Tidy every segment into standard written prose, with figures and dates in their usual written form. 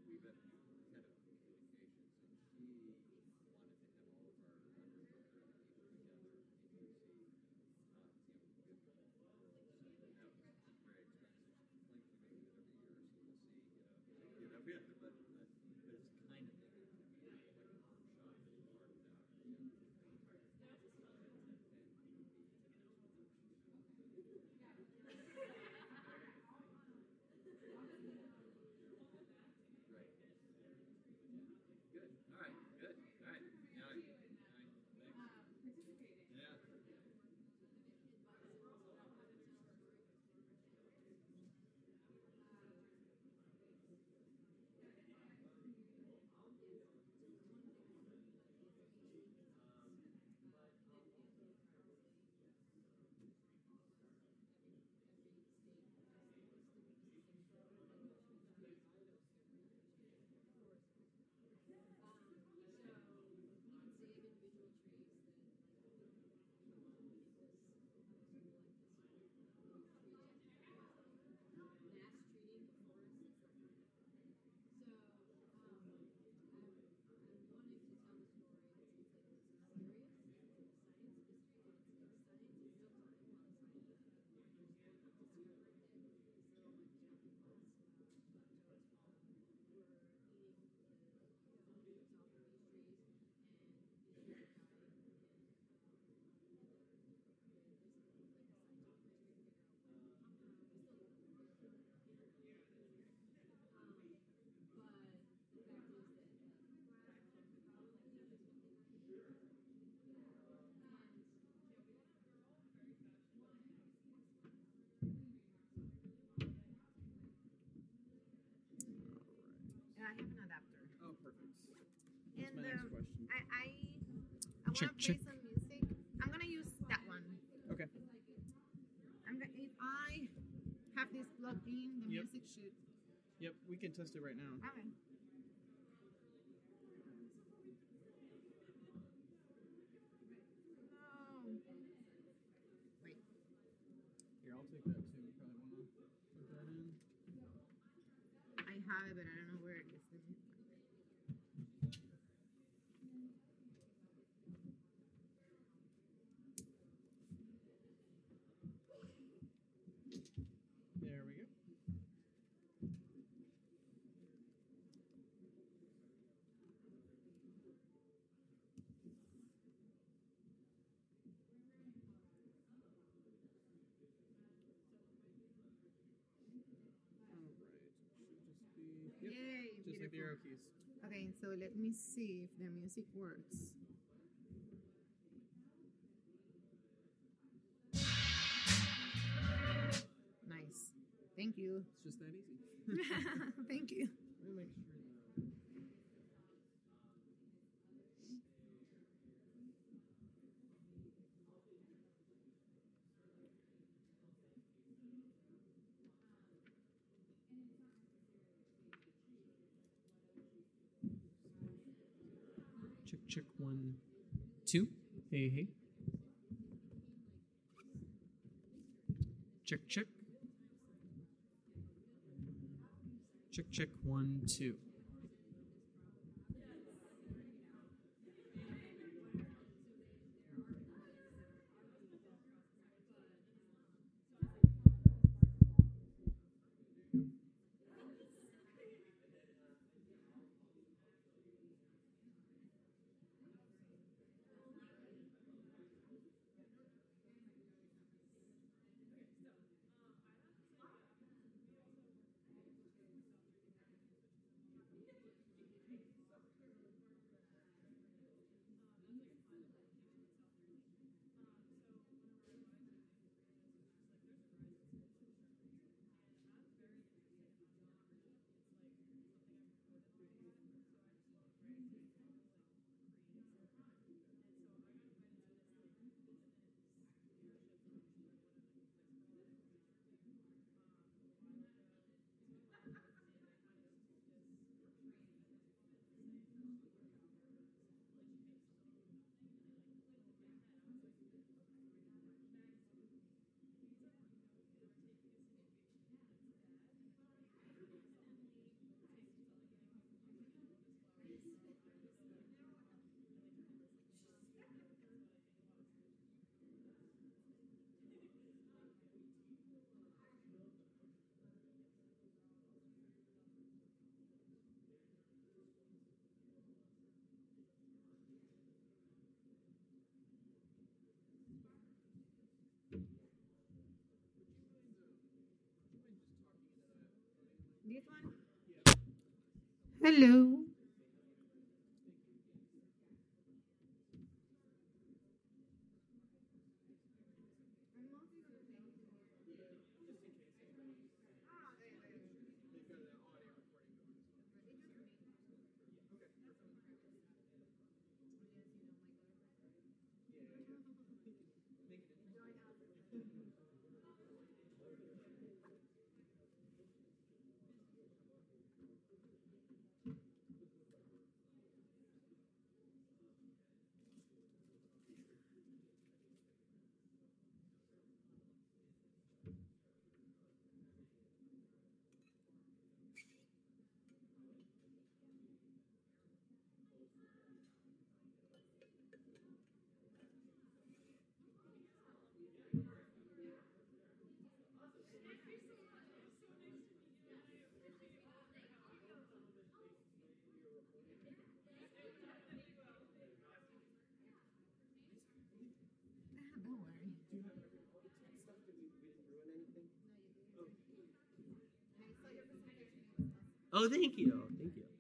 we've had kind of communications, and she wanted to have all of our undergrad people together in UC, good for all the world. So that was very expensive. She claims we make it every year, so we'll see. Yeah, but it's kind of making it like a workshop as part of that. Right. Good. All right. Good. All right. Yeah. All right. Thanks. Yeah. I have an adapter. Oh, perfect. That's my next question. I want to play some music. I'm gonna use that one. Okay. If I have this plugged in, the music should. Yep, we can test it right now. Okay. No. Wait. Here, I'll take that too. You probably want to put that in. I have it, but I don't know where it is. There we go. Yep. Yay, just beautiful. like the arrow keys. Okay, so let me see if the music works. Nice. Thank you. It's just that easy. Thank you. Let me make sure. Check, check, 1, 2. Hey, hey. Check, check. Check, check, 1, 2. This one? Hello. Don't worry. Oh, thank you. Thank you.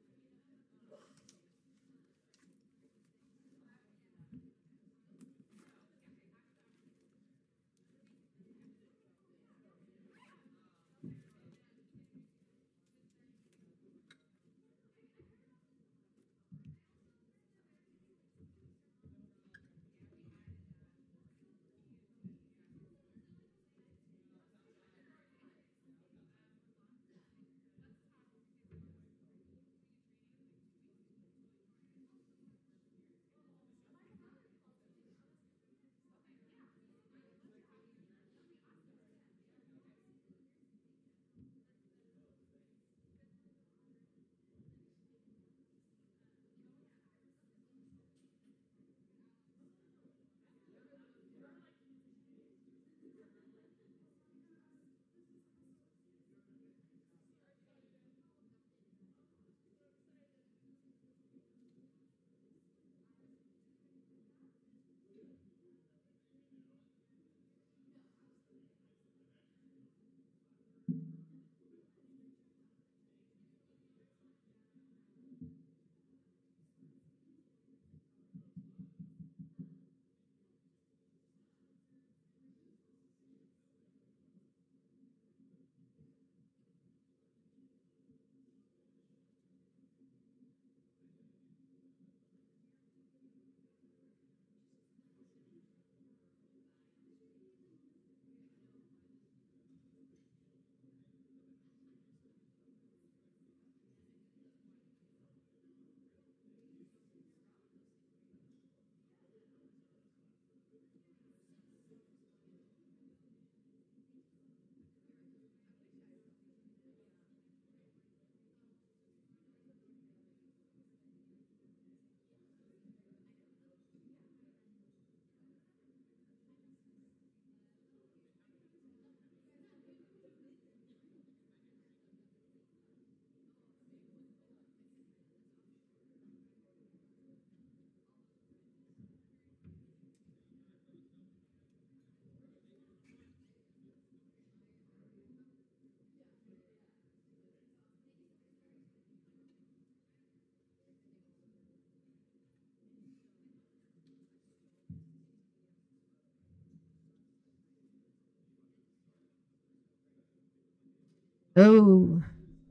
Oh,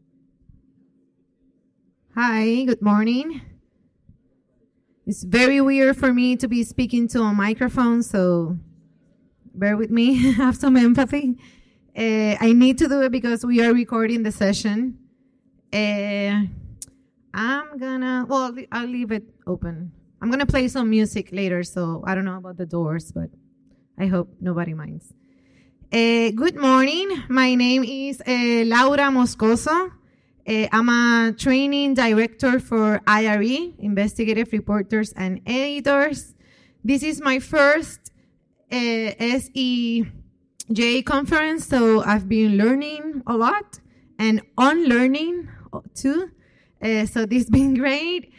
hi, good morning. It's very weird for me to be speaking to a microphone, so bear with me. Have some empathy. I need to do it because we are recording the session. I'll leave it open. I'm gonna play some music later, so I don't know about the doors, but I hope nobody minds. Good morning. My name is Laura Moscoso. I'm a training director for IRE, Investigative Reporters and Editors. This is my first SEJ conference, so I've been learning a lot and unlearning too. So this has been great.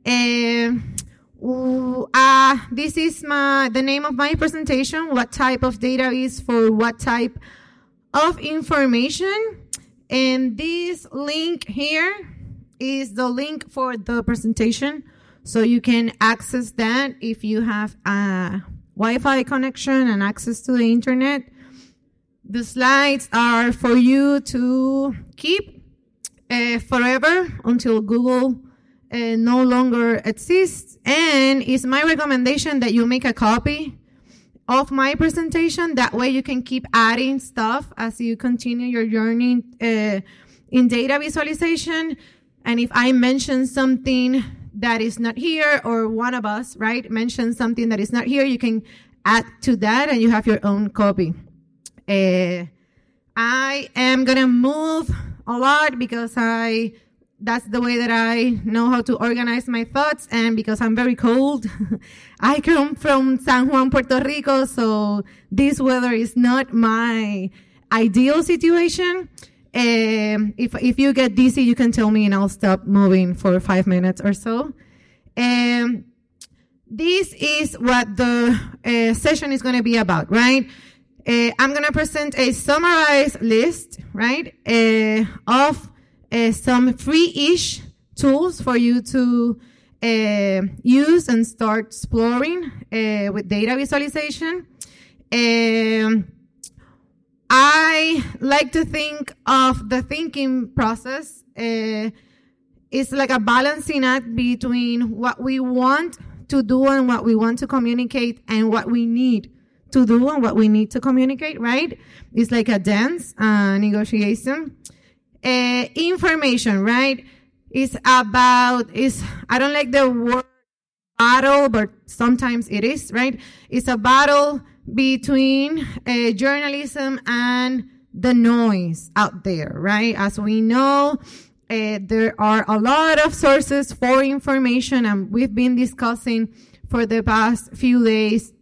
This is the name of my presentation, what type of data is for what type of information. And this link here is the link for the presentation. So you can access that if you have a Wi-Fi connection and access to the internet. The slides are for you to keep forever until Google no longer exists. And it's my recommendation that you make a copy of my presentation. That way you can keep adding stuff as you continue your journey in data visualization. And if I mention something that is not here, or one of us, right, mentions something that is not here, you can add to that and you have your own copy. I am going to move a lot because that's the way that I know how to organize my thoughts, and because I'm very cold. I come from San Juan, Puerto Rico, so this weather is not my ideal situation. If you get dizzy, you can tell me and I'll stop moving for 5 minutes or so. This is what the session is going to be about, right? I'm going to present a summarized list, right, of some free-ish tools for you to use and start exploring with data visualization. I like to think of the thinking process. It's like a balancing act between what we want to do and what we want to communicate, and what we need to do and what we need to communicate, right? It's like a dance, negotiation. Information, right? I don't like the word battle, but sometimes it is, right? It's a battle between journalism and the noise out there, right? As we know, there are a lot of sources for information, and we've been discussing for the past few days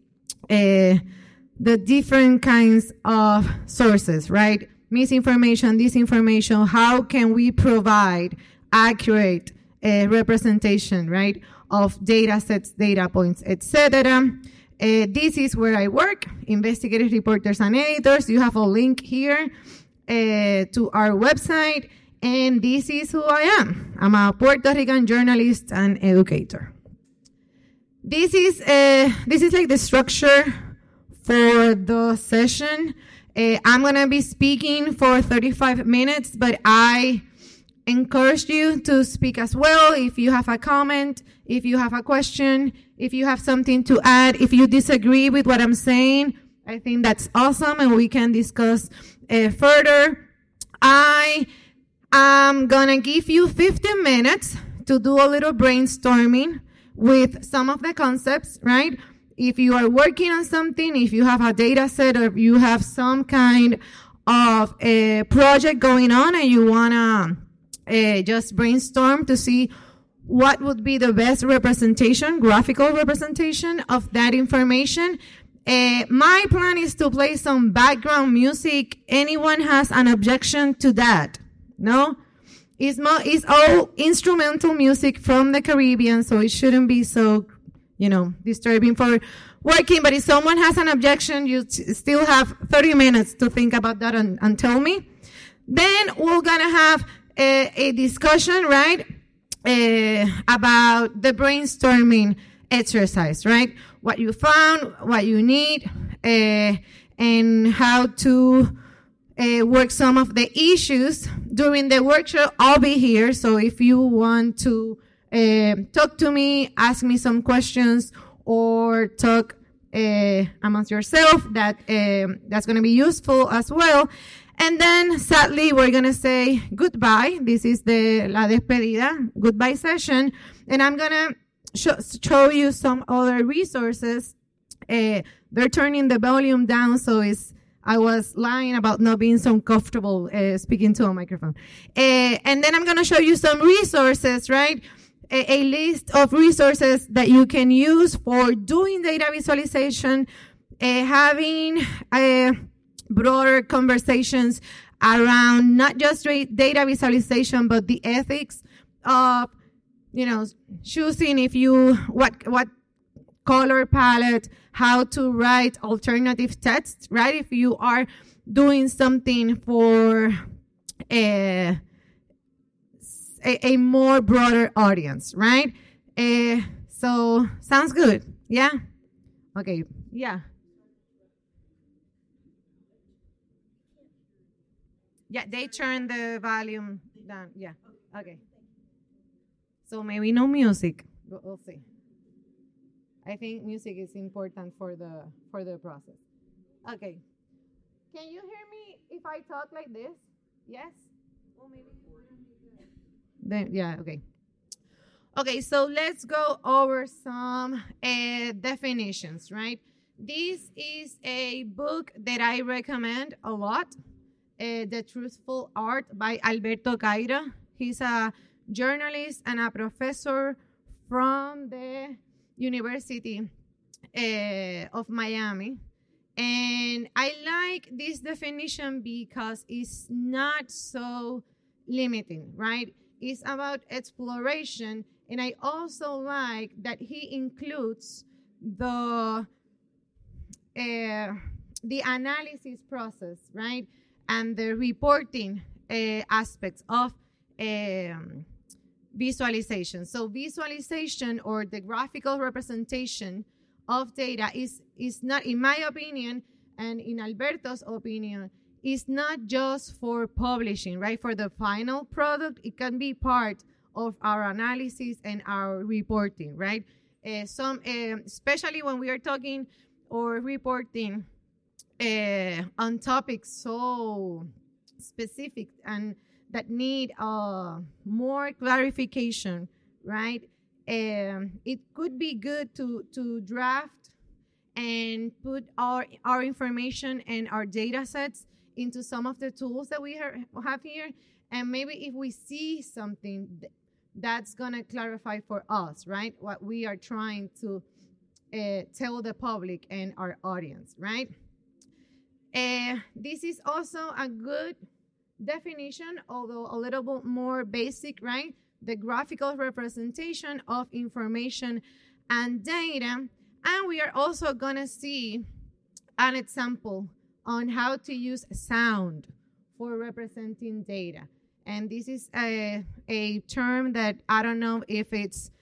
the different kinds of sources, right? Misinformation, disinformation. How can we provide accurate representation, right, of data sets, data points, etc.? This is where I work, investigative reporters and editors. You have a link here to our website, and this is who I am. I'm a Puerto Rican journalist and educator. This is like the structure for the session. I'm going to be speaking for 35 minutes, but I encourage you to speak as well. If you have a comment, if you have a question, if you have something to add, if you disagree with what I'm saying, I think that's awesome, and we can discuss further. I am going to give you 15 minutes to do a little brainstorming with some of the concepts, right? If you are working on something, if you have a data set, or if you have some kind of a project going on and you want to just brainstorm to see what would be the best representation, graphical representation of that information. My plan is to play some background music. Anyone has an objection to that? No? It's all instrumental music from the Caribbean, so it shouldn't be so, disturbing for working. But if someone has an objection, you still have 30 minutes to think about that and tell me. Then we're going to have a discussion, right, about the brainstorming exercise, right? What you found, what you need, and how to work some of the issues. During the workshop, I'll be here, so if you want to talk to me, ask me some questions, or talk amongst yourself, that's going to be useful as well. And then, sadly, we're going to say goodbye. This is la despedida, goodbye session. And I'm going to show you some other resources. They're turning the volume down, so I was lying about not being so comfortable speaking to a microphone. And then I'm going to show you some resources, right? A list of resources that you can use for doing data visualization, having broader conversations around not just data visualization, but the ethics of, choosing what color palette, how to write alternative text, right? If you are doing something for a more broader audience, right? So sounds good, yeah? Okay, yeah. Yeah, they turn the volume down, yeah, okay. So maybe no music, we'll see. I think music is important for the process. Okay, can you hear me if I talk like this? Yes? Or maybe then, yeah, okay. Okay, so let's go over some definitions, right? This is a book that I recommend a lot, The Truthful Art by Alberto Caira. He's a journalist and a professor from the University of Miami. And I like this definition because it's not so limiting, right? It's about exploration. And I also like that he includes the analysis process, right? And the reporting aspects of visualization. So visualization, or the graphical representation of data, is not, in my opinion, and in Alberto's opinion, is not just for publishing, right? For the final product, it can be part of our analysis and our reporting, right? Especially when we are talking or reporting on topics so specific and that need more clarification, right? It could be good to draft and put our information and our data sets into some of the tools that we have here. And maybe if we see something that's going to clarify for us, right, what we are trying to tell the public and our audience, right? This is also a good definition, although a little bit more basic, right? The graphical representation of information and data. And we are also going to see an example on how to use sound for representing data. And this is a term that I don't know if it's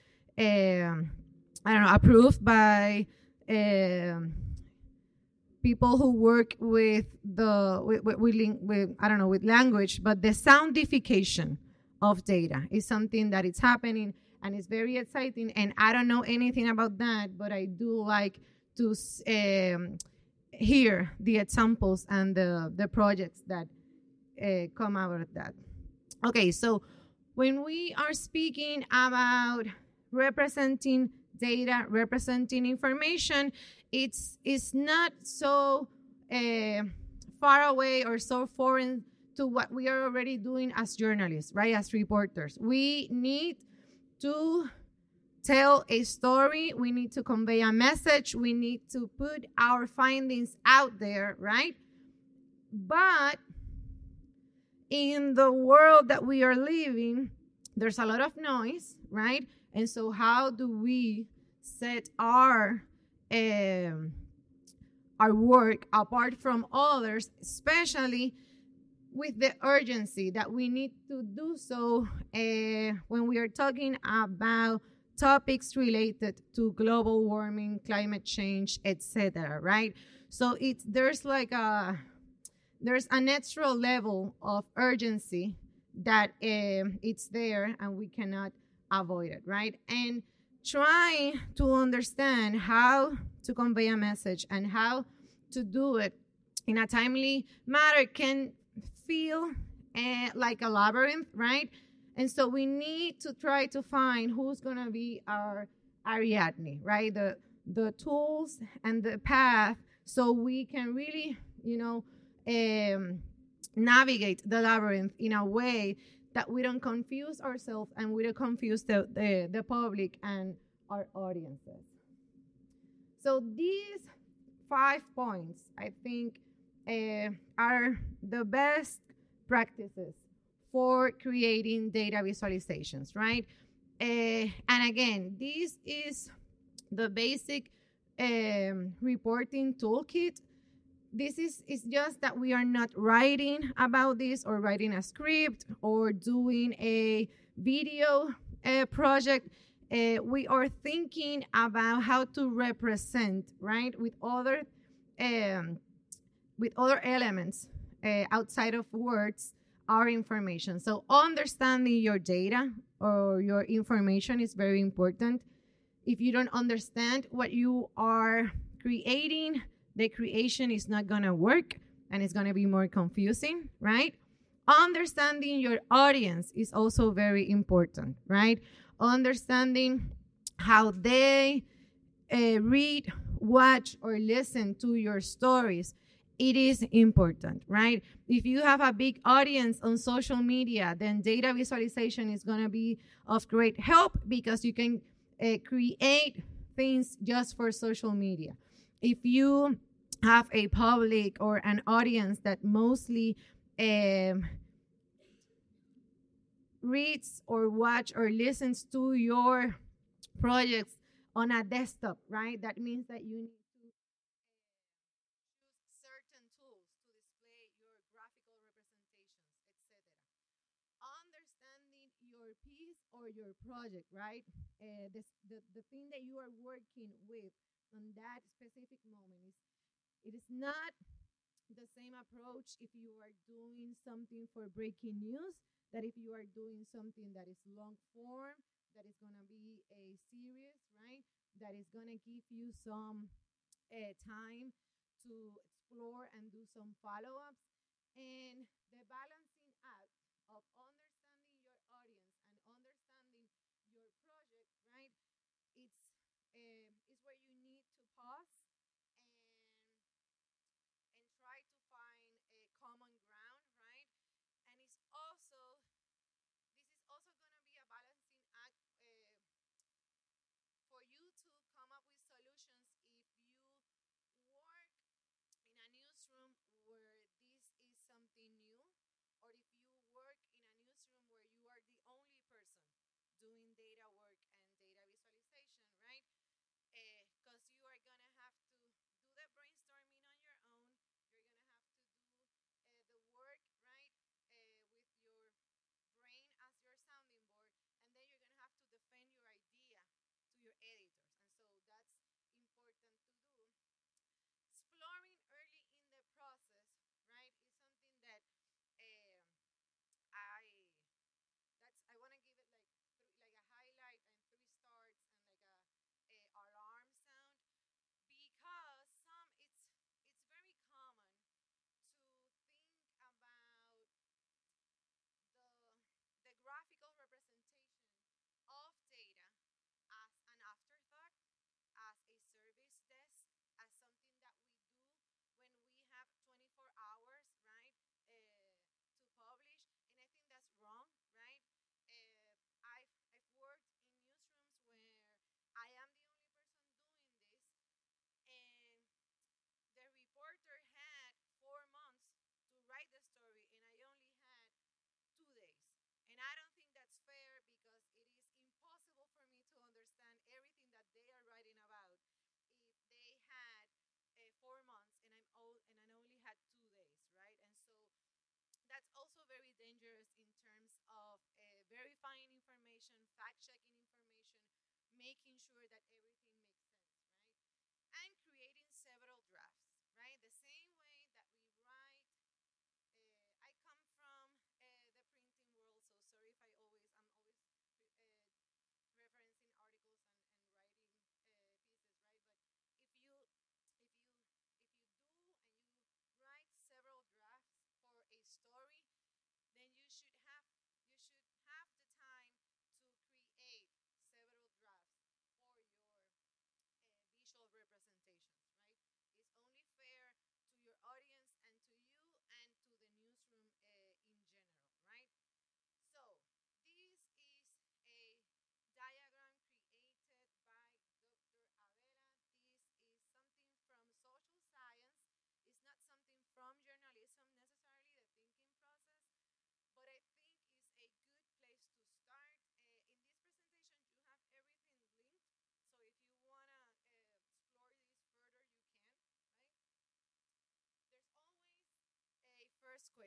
approved by people who work with with language, but the soundification of data is something that is happening and it's very exciting. And I don't know anything about that, but I do like to hear the examples and the projects that come out of that. Okay, so when we are speaking about representing data, representing information, it's not so far away or so foreign to what we are already doing as journalists, right? As reporters. We need to tell a story. We need to convey a message. We need to put our findings out there, right? But in the world that we are living, there's a lot of noise, right? And so how do we set our work apart from others, especially with the urgency that we need to do so when we are talking about topics related to global warming, climate change, etc., right? So there's a natural level of urgency that it's there and we cannot avoid it, right? And trying to understand how to convey a message and how to do it in a timely manner can feel like a labyrinth, right? And so we need to try to find who's going to be our Ariadne, right? The tools and the path so we can really, navigate the labyrinth in a way that we don't confuse ourselves and we don't confuse the public and our audiences. So these 5 points, I think, are the best practices for creating data visualizations, right? And again, this is the basic reporting toolkit This is just that we are not writing about this or writing a script or doing a video project. We are thinking about how to represent, right, um, with other elements outside of words, our information. So understanding your data or your information is very important. If you don't understand what you are creating, the creation is not going to work and it's going to be more confusing, right? Understanding your audience is also very important, right? Understanding how they read, watch, or listen to your stories. It is important, right? If you have a big audience on social media, then data visualization is going to be of great help because you can create things just for social media. If you have a public or an audience that mostly reads or watch or listens to your projects on a desktop, right? That means that you need to use certain tools to display your graphical representations, etc. Understanding your piece or your project, right? The thing that you are working with on that specific moment is it is not the same approach if you are doing something for breaking news that if you are doing something that is long form, that is going to be a series, right? That is going to give you some time to explore and do some follow ups. And the balancing act of understanding your audience and understanding your project, right? It's where you need to pause and try to find a common ground, right? And this is also going to be a balancing act for you to come up with solutions if you work in a newsroom where this is something new, or if you work in a newsroom where you are the only person doing data work and data visualization, right? Because you are going to have to do the brainstorming on your own. You're going to have to do the work, right, with your brain as your sounding board. And then you're going to have to defend your idea to your editors. And so that's important to do. Exploring early in the process, right, is something that um, I I want to give it like a highlight and three stars and like a alarm sound because it's very common to think about the graphical representation of data as an afterthought, as a service desk, as something that we do when we have 24 hours, right, to publish. And I think that's wrong, right? I've worked in newsrooms where I am the only person doing this, and the reporter had 4 months to write the story, and I only had 2 days. And I don't think that's fair because it is impossible for me to understand everything that they are writing about if they had 4 months and I only had 2 days, right? And so that's also very dangerous in terms of verifying information, fact checking information, making sure that everything makes sense, right? And creating several drafts, right? The same way that we write. I come from the printing world, so sorry if I'm always referencing articles and writing pieces, right? But if you if you if you do and you write several drafts for a story, then you should have the time to create several drafts for your visual representations, right? It's only fair to your audience and to you and to the newsroom in general, right? So, this is a diagram created by Dr. Avela. This is something from social science. It's not something from journalism necessarily, the thinking process, but I think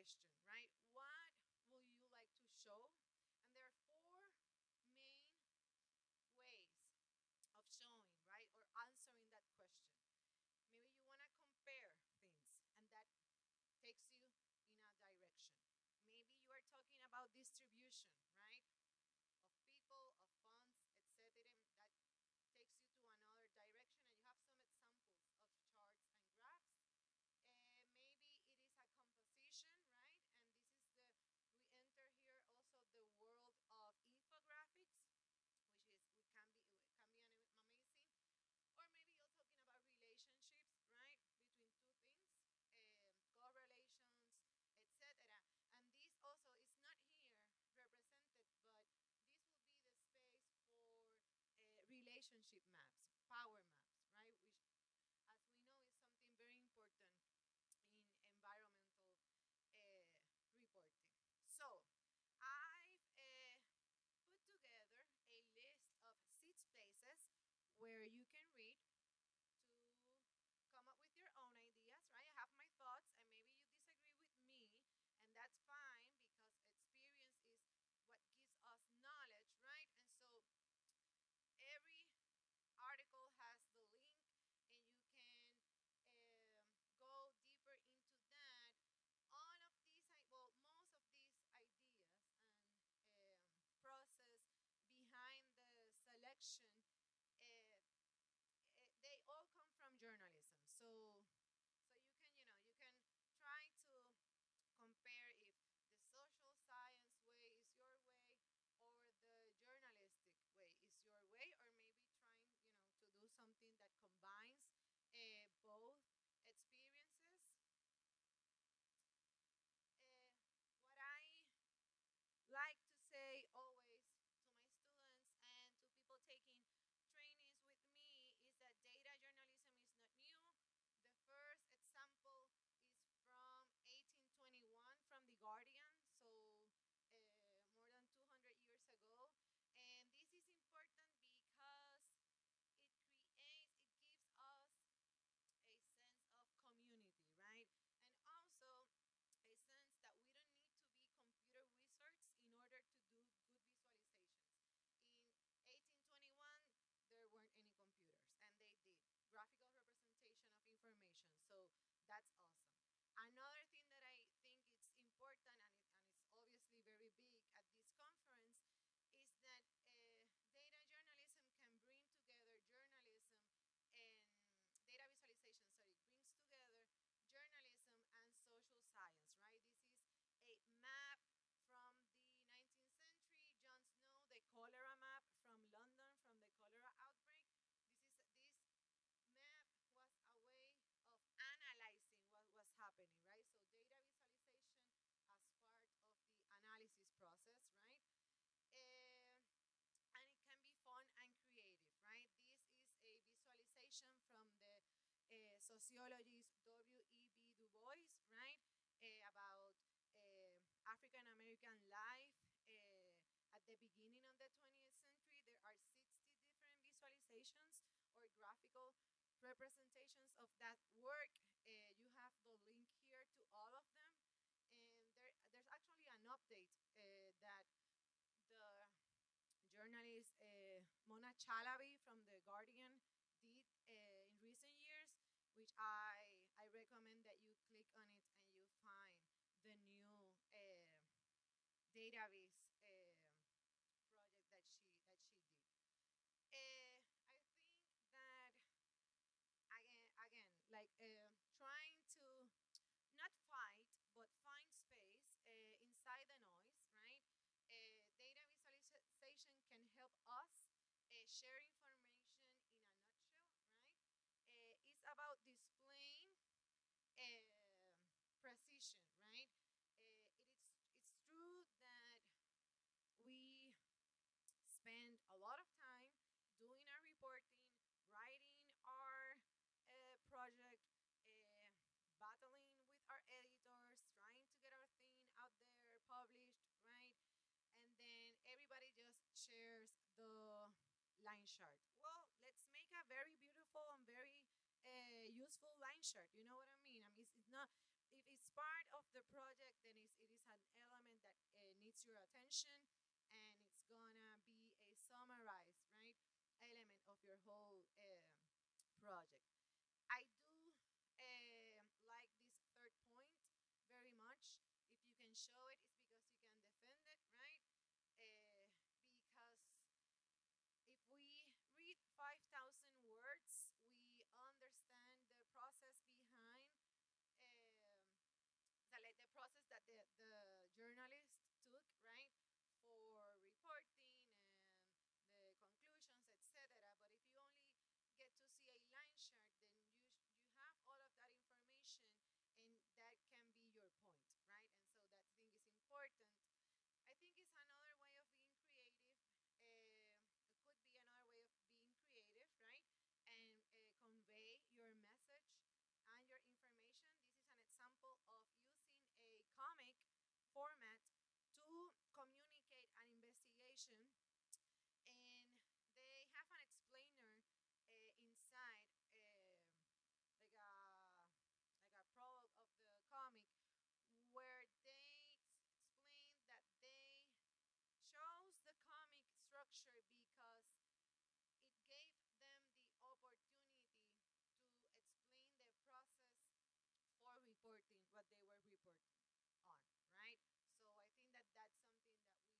question, right? What will you like to show? And there are four main ways of showing, right? Or answering that question. Maybe you want to compare things, and that takes you in a direction. Maybe you are talking about distribution, right? Of people, of funds, etc. That takes you to another direction, and you have some examples of charts and graphs. Maybe it is a composition, right? And this is we enter here also the world of infographics, which is it can be amazing. Or maybe you're talking about relationships, right, between two things, correlations, etc. And this also is not here represented, but this will be the space for relationship maps, power maps, right? Which, as we know, is something very important in environmental reporting. So, I've put together a list of 6 places where you can read to come up with your own ideas, right? I have my thoughts, and maybe you disagree with me, and that's fine because experience is what gives us knowledge, right? And so every article has the link, and you can go deeper into that. All of these, well, most of these ideas and process behind the selection, they all come from journalism. So you can try to compare if the social science way is your way or the journalistic way is your way, or maybe trying to do something that combines both experiences. What I like to say always to my students and to people taking trainings with me is that data journalism is not new. The first example is from 1821 from The Guardian, so more than 200 years ago. And this is important because it gives us a sense of community, right? And also a sense that we don't need to be computer wizards in order to do good visualizations. In 1821, there weren't any computers, and they did graphical representation of information. So that's awesome. Another thing that I think it's important, and it's obviously very big at this conference, is that data journalism can bring together journalism and data visualization, sorry, brings together journalism and social science, right? This is a map from the 19th century. John Snow, the cholera map from London, from the cholera outbreak. This map was a way of analyzing what was happening, right? So data visualization as part of the analysis process, right? And it can be fun and creative, right? This is a visualization from the sociologist W.E.B. Du Bois, right? About African American life at the beginning of the 20th century. There are 60 different visualizations or graphical representations of that work. You have the link here to all of them. And there's actually an update that the journalist Mona Chalabi from The Guardian did in recent years, which I recommend that you click on it and you find the new database project that she did. I think that again like trying to not fight but find space inside the noise, right? Data visualization can help us share information in a nutshell, right? It's about displaying precision, right? It's true that we spend a lot of time doing our reporting, writing our project, battling with our editors, trying to get our thing out there, published, right? And then everybody just shares the line chart. Well, let's make a very beautiful and very useful line chart. You know what I mean? I mean, it's not if it's part of the project, then it is an element that needs your attention, and it's gonna be a summarized, right, element of your whole project. I do like this third point very much. If you can show it, it's because you can defend it, right? Because if we read 5,000 words, we understand the process behind, like the process that the journalist took, right, for reporting and the conclusions, etc. But if you only get to see a line chart, then you have all of that information, and that can be your point, right? And so that thing is important. I think it's another way of being creative. It could be another way of being creative, right? And convey your message and your information. This is an example of using a comic format to communicate an investigation, and they have an explainer inside, like a prologue of the comic, where they explain that they chose the comic structure because it gave them the opportunity to explain the process for reporting what they were reporting on, right? So I think that that's something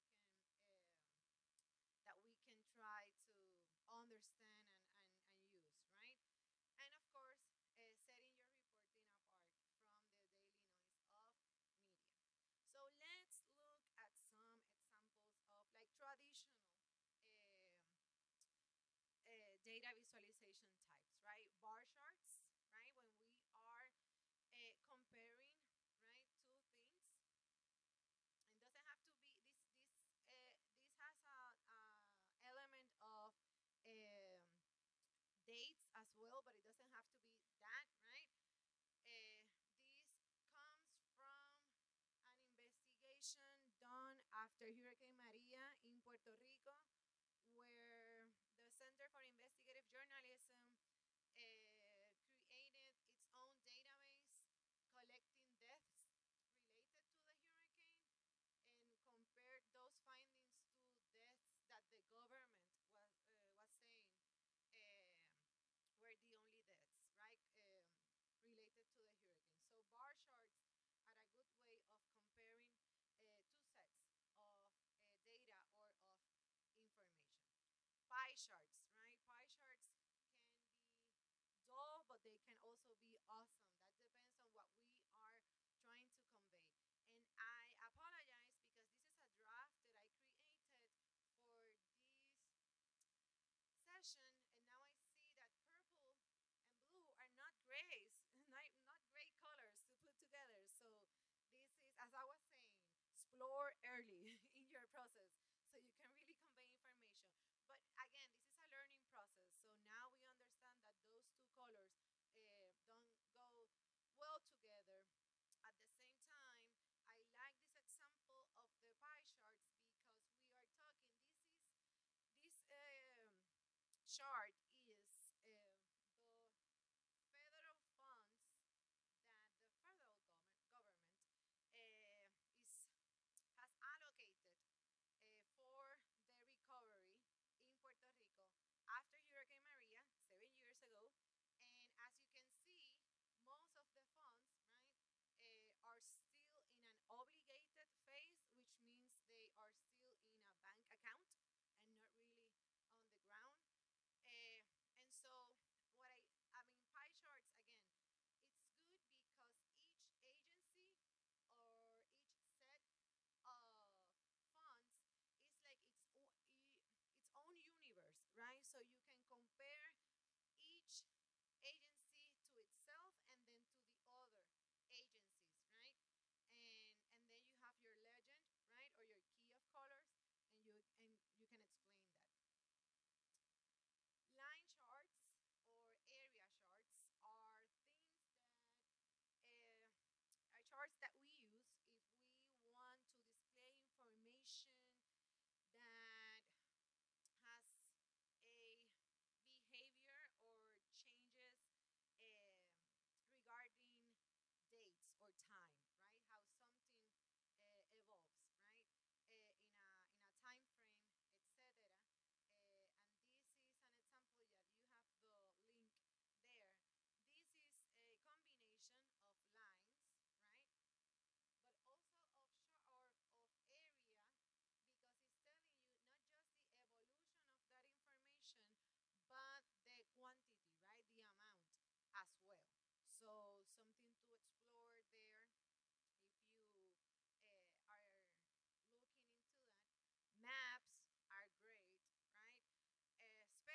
that we can try to understand and use, right? And of course, setting your reporting apart from the daily noise of media. So let's look at some examples of like traditional data visualization types, right? Bar charts, right? When we are comparing, right, two things, it doesn't have to be this has a element of um, dates as well, but it doesn't have to be that, right? This comes from an investigation done after Hurricane Maria in Puerto Rico, where the Center for Investigative Journalism created its own database collecting deaths related to the hurricane, and compared those findings to deaths that the government was saying um, were the only deaths, right, related to the hurricane. So bar charts are a good way of comparing two sets of data or of information. Pie charts, right? Pie charts can be dull, but they can also be awesome. That depends on what we are trying to convey. And I apologize because this is a draft that I created for this session, and now I see that purple and blue are not grays, not gray colors to put together. So this is, as I was saying, explore early in your process so you can really convey information. But again, this is a learning process. So now we understand that those two colors don't go well together. At the same time, I like this example of the pie charts because we are talking, this chart is the federal funds that the federal government is has allocated for the recovery in Puerto Rico after Hurricane Maria 7 years ago. And as you can see, most of the funds, right, are still in an obligated phase, which means they are still in a bank account and not really on the ground. And so, I mean, pie charts again, it's good because each agency or each set of funds is like its own universe, right? So you can compare each agency to itself and then to the other agencies, right? And then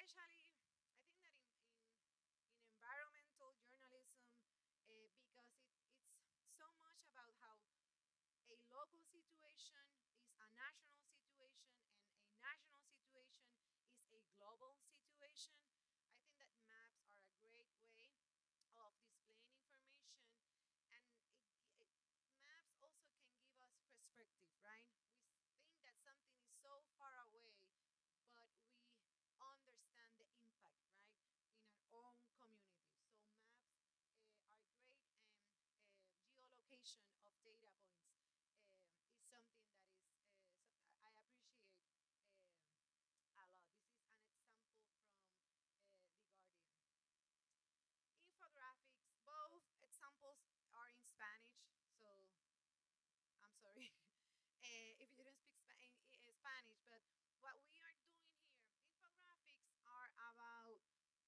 especially, I think that in environmental journalism, because it's so much about how a local situation is a national situation and a national situation is a global situation. I think that maps are a great way of displaying information, and maps also can give us perspective, right? We think that something is so far away, but we understand the impact, right, in our own community. So maps are great, and geolocation of data points is something that is so I appreciate a lot. This is an example from The Guardian. Infographics, both examples are in Spanish, so I'm sorry if you don't speak Spanish, but what we are doing here, infographics are about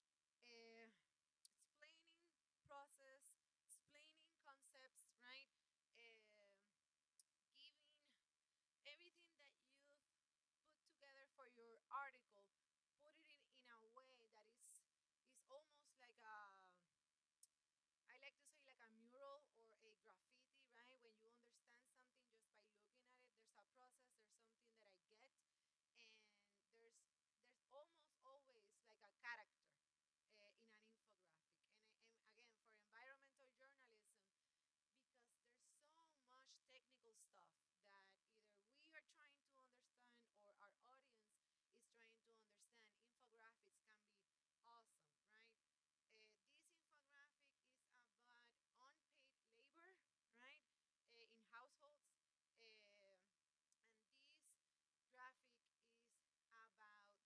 explaining process, explaining concepts, right? Um Giving everything that you've put together for your article, put it in a way that is almost like a, I like to say like a mural or a graffiti, right? When you understand something just by looking at it, there's a process, there's something that I get, and there's almost always like a character in an infographic. And again, for environmental journalism, because there's so much technical stuff that either we are trying to understand or our audience is trying to understand, infographics can be awesome, right? This infographic is about unpaid labor, right, in households. Uh, and this graphic is about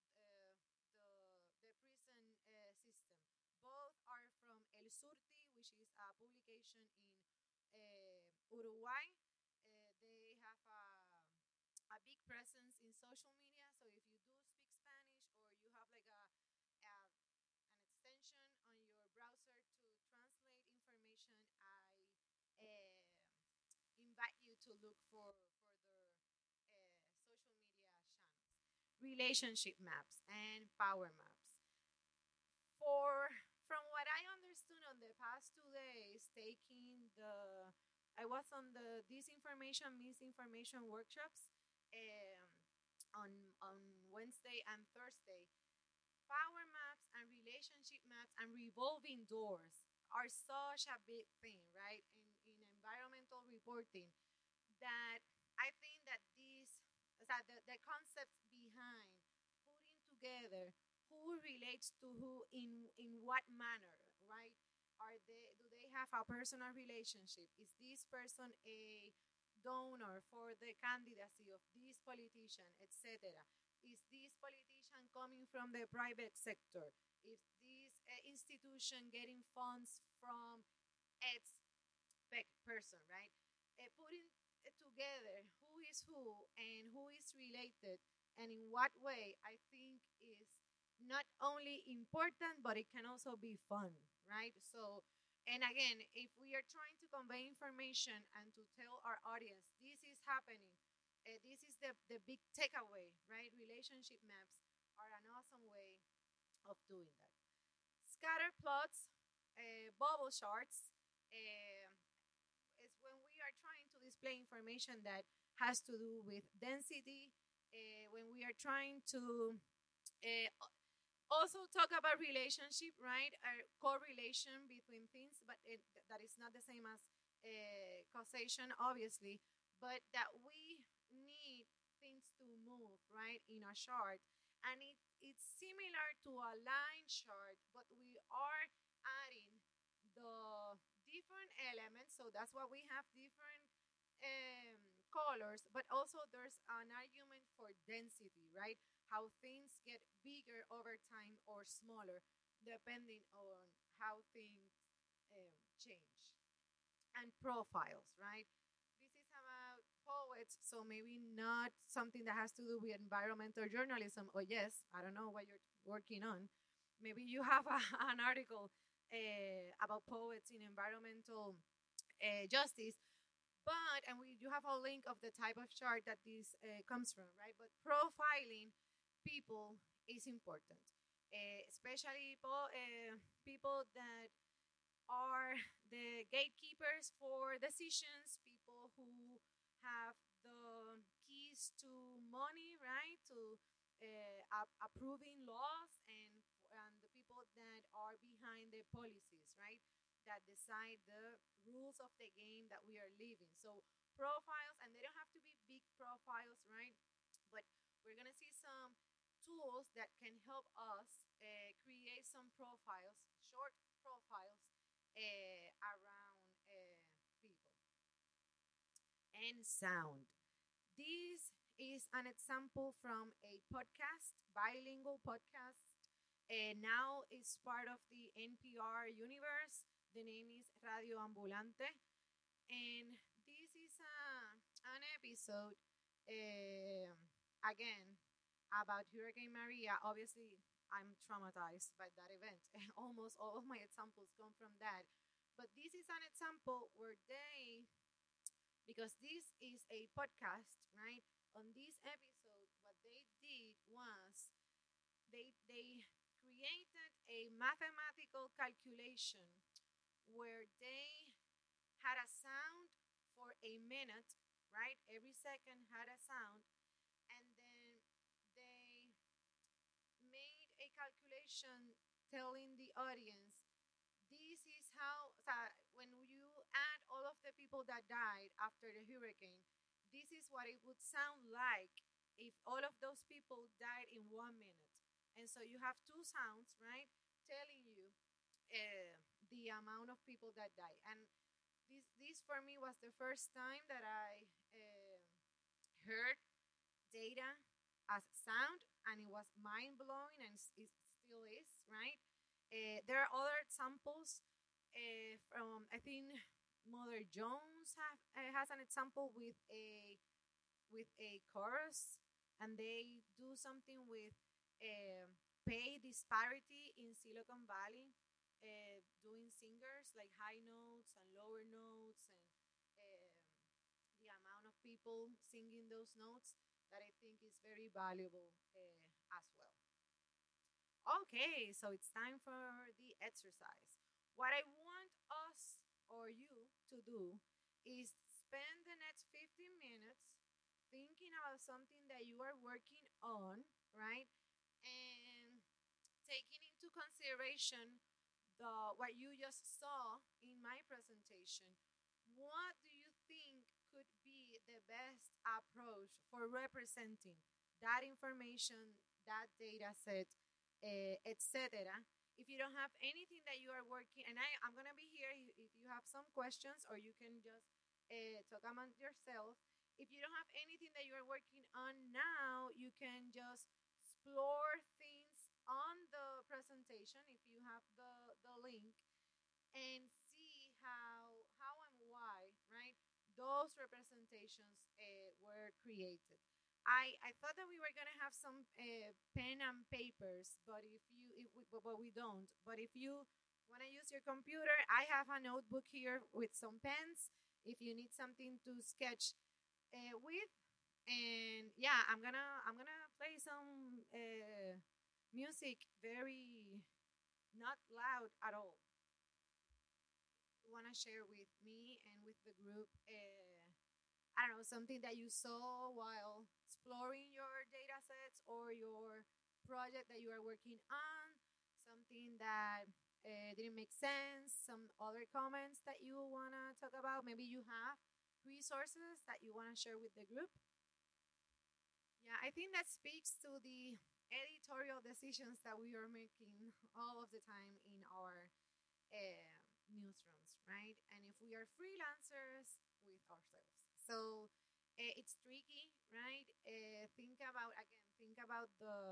the prison system. Both are from El Surti, which is a publication in Uruguay. They have a big presence in social media. So if you do speak Spanish or you have like an extension on your browser to translate information, I invite you to look for the social media channels. Relationship maps and power maps. For From what I understood on the past 2 days, taking the I was on the disinformation misinformation workshops um, on Wednesday and Thursday. Power maps and relationship maps and revolving doors are such a big thing, right? In environmental reporting, that I think that the concepts behind putting together who relates to who in what manner, right? Do they have a personal relationship? Is this person a donor for the candidacy of this politician, etc.? Is this politician coming from the private sector? Is this institution getting funds from X person, right? Putting together who is who and who is related and in what way, I think is not only important, but it can also be fun, right? So, and again, if we are trying to convey information and to tell our audience this is happening, this is the big takeaway, right? Relationship maps are an awesome way of doing that. Scatter plots, bubble charts, uh, is when we are trying to display information that has to do with density, when we are trying to uh, also talk about relationship, right? Correlation between things, but that is not the same as causation, obviously, but that we need things to move, right, in a chart. And it's similar to a line chart, but we are adding the different elements. So that's why we have different colors, but also there's an argument for density, right? How things get bigger over time or smaller, depending on how things change. And profiles, right? This is about poets, so maybe not something that has to do with environmental journalism. Or yes, I don't know what you're working on. Maybe you have an article about poets in environmental justice, but and you have a link of the type of chart that this comes from, right? But profiling people is important. especially people that are the gatekeepers for decisions, people who have the keys to money, right? To approving laws, and the people that are behind the policies, right? That decide the rules of the game that we are living. So profiles, and they don't have to be big profiles, right? But we're gonna see some tools that can help us create some profiles, short profiles around people and sound. This is an example from a podcast, bilingual podcast. Now it's part of the NPR universe. The name is Radio Ambulante. And this is an episode, again, about Hurricane Maria. Obviously, I'm traumatized by that event. Almost all of my examples come from that. But this is an example where because this is a podcast, right? On this episode, what they did was they created a mathematical calculation where they had a sound for a minute, right? Every second had a sound, and then they made a calculation telling the audience this is how, so when you add all of the people that died after the hurricane, this is what it would sound like if all of those people died in 1 minute. And so you have two sounds, right, telling you the amount of people that died. And this for me was the first time that I heard data as sound, and it was mind blowing, and it still is, right? There are other examples from, I think, Mother Jones has an example with a chorus, and they do something with pay disparity in Silicon Valley, doing singers like high notes and lower notes, and the amount of people singing those notes that I think is very valuable as well. Okay, so it's time for the exercise. What I want us or you to do is spend the next 15 minutes thinking about something that you are working on, right? And taking into consideration the what you just saw in my presentation. What do you think could be the best approach for representing that information, that data set, etc.? If you don't have anything that you are working, and I'm gonna be here if you have some questions, or you can just talk among yourself. If you don't have anything that you are working on now, you can just explore things on the presentation if you have the link, and see how and why, right, those representations were created. I thought that we were gonna have some pen and papers, but but we don't. But if you want to use your computer, I have a notebook here with some pens. If you need something to sketch with, and yeah, I'm gonna play some music, very not loud at all. Want to share with me and with the group, I don't know, something that you saw while exploring your data sets or your project that you are working on, something that didn't make sense, some other comments that you want to talk about. Maybe you have resources that you want to share with the group. Yeah, I think that speaks to the editorial decisions that we are making all of the time in our newsrooms, right? And if we are freelancers with ourselves, so it's tricky, right? Think about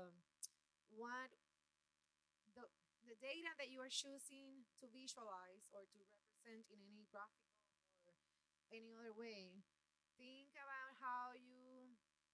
what the the data that you are choosing to visualize or to represent in any graphical or any other way. Think about how you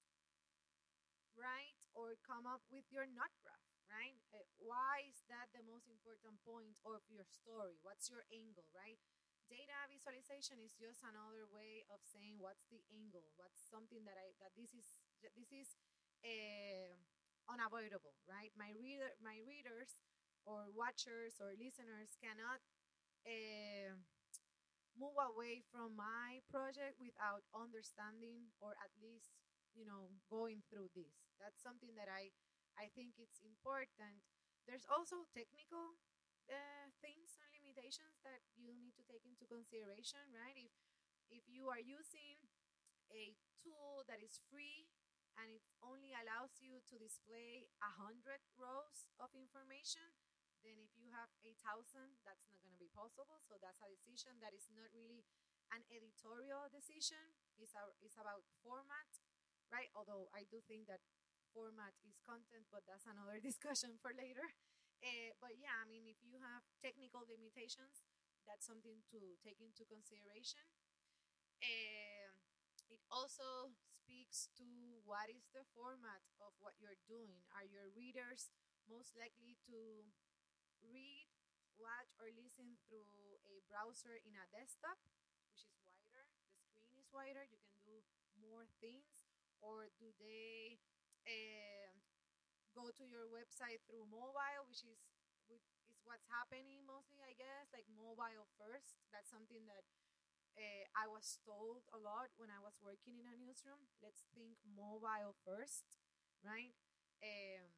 write or come up with your nut graph, right? Why is that the most important point of your story? What's your angle, right? Data visualization is just another way of saying what's the angle, what's something that this is uh, unavoidable, right? My readers or watchers or listeners cannot uh, move away from my project without understanding or at least going through this. That's something that I think it's important. There's also technical things and limitations that you need to take into consideration, right? If you are using a tool that is free and it only allows you to display 100 rows of information, then if you have 8,000, that's not going to be possible. So that's a decision that is not really an editorial decision. It's about format, right? Although I do think that format is content, but that's another discussion for later. But yeah, I mean, if you have technical limitations, that's something to take into consideration. Um, it also speaks to what is the format of what you're doing. Are your readers most likely to read, watch, or listen through a browser in a desktop, which is wider? The screen is wider, you can do more things. Or do they go to your website through mobile, is what's happening mostly, I guess, like mobile first. That's something that I was told a lot when I was working in a newsroom. Let's think mobile first, right? Um,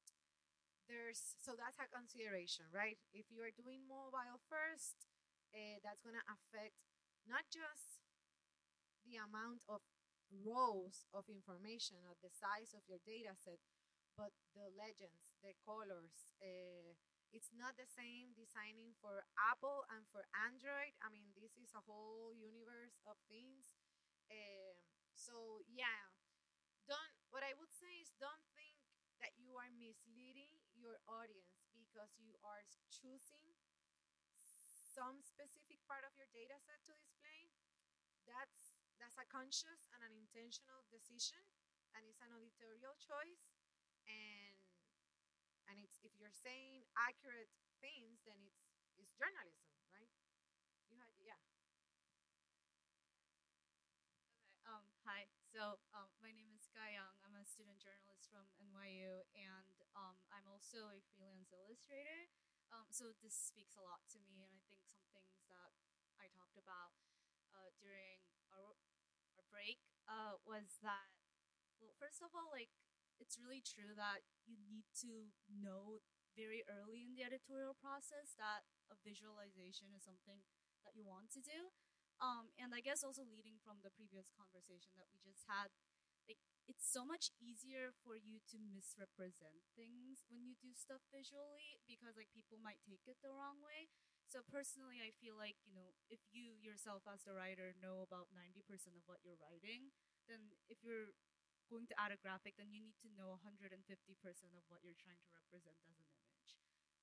so that's a consideration, right? If you are doing mobile first, that's going to affect not just the amount of rows of information or the size of your data set, but the legends, the colors. It's not the same designing for Apple and for Android. I mean, this is a whole universe of things. So yeah, don't. What I would say is, don't think that you are misleading your audience because you are choosing some specific part of your data set to display. That's a conscious and an intentional decision, and it's an editorial choice. And and it's, if you're saying accurate things, then it's journalism, right? You had, yeah. Okay. Hi. My name is Sky Young. I'm a student journalist from NYU, and I'm also a freelance illustrator. So this speaks a lot to me, and I think some things that I talked about during our break was that, well, first of all, like, it's really true that you need to know very early in the editorial process that a visualization is something that you want to do. And I guess also leading from the previous conversation that we just had, like, it's so much easier for you to misrepresent things when you do stuff visually because, like, people might take it the wrong way. So personally, I feel like, if you yourself as the writer know about 90% of what you're writing, then if you're going to add a graphic, then you need to know 150% of what you're trying to represent as an image.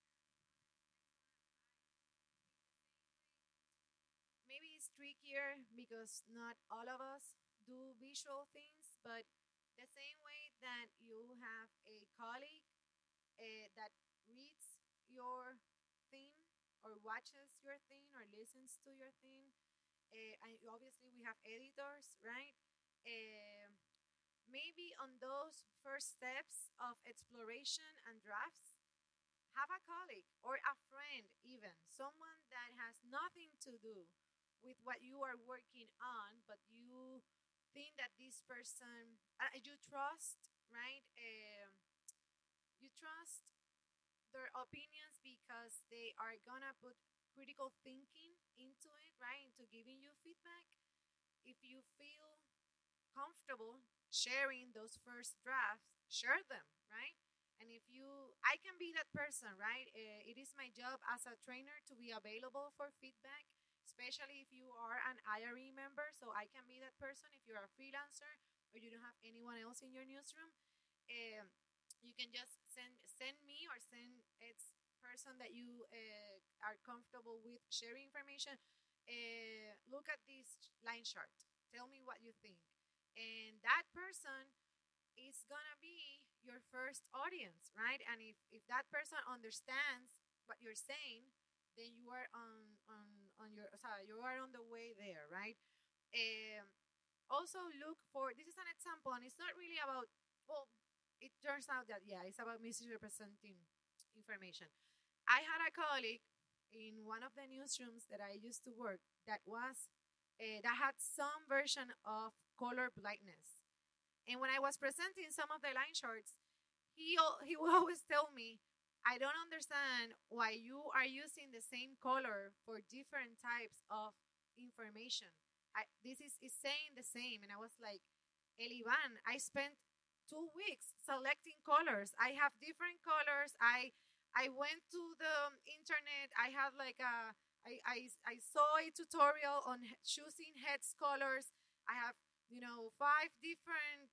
Maybe it's trickier because not all of us do visual things, but the same way that you have a colleague that reads your thing or watches your thing or listens to your thing, and obviously we have editors, right? Um Maybe on those first steps of exploration and drafts, have a colleague or a friend, even someone that has nothing to do with what you are working on, but you think that this person, you trust, right? You trust their opinions because they are gonna put critical thinking into it, right? Into giving you feedback. If you feel comfortable sharing those first drafts, share them, right? And if you, I can be that person, right? It is my job as a trainer to be available for feedback, especially if you are an IRE member. So I can be that person if you're a freelancer or you don't have anyone else in your newsroom. Um, you can just send me or send its person that you are comfortable with sharing information. Look at this line chart. Tell me what you think, and that person is gonna be your first audience, right? And if that person understands what you're saying, then you are on your, sorry, you are on the way there, right? Um, Also look for, this is an example, and it's not really about, well, it turns out that, yeah, it's about misrepresenting information. I had a colleague in one of the newsrooms that I used to work that had some version of color blindness. And when I was presenting some of the line charts, he will always tell me, I don't understand why you are using the same color for different types of information. This is saying the same. And I was like, Elivan, I spent 2 weeks selecting colors. I have different colors. I went to the internet. I saw a tutorial on choosing heads colors. I have, 5 different,